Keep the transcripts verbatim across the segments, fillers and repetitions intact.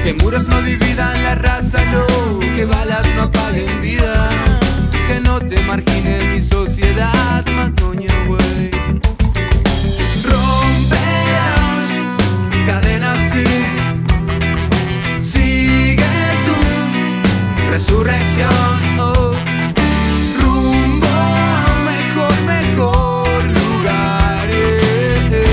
Que muros no dividan la raza, no. Que balas no apaguen vidas. Que no te margine mi sociedad, Macoña, güey. Rompe las cadenas, sí. Sigue tu resurrección, oh. Rumbo a un mejor, mejor lugar, eh, eh.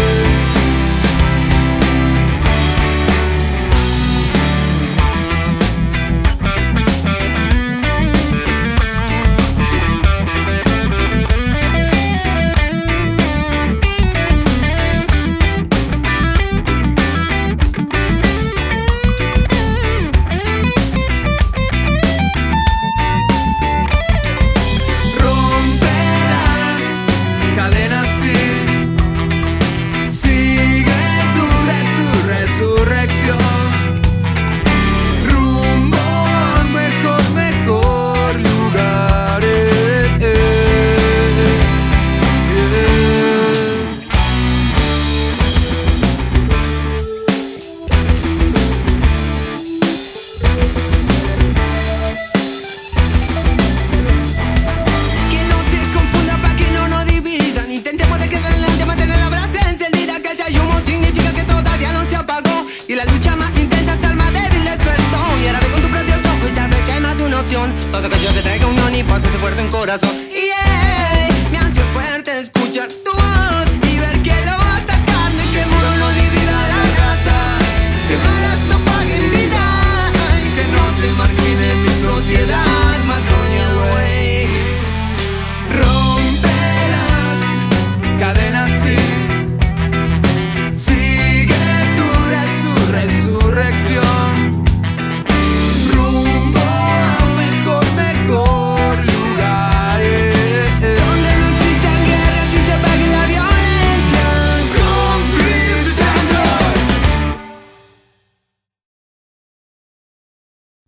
Todo que yo te traiga unión y paso de fuerte en corazón. Y yeah, me hace fuerte escuchar tu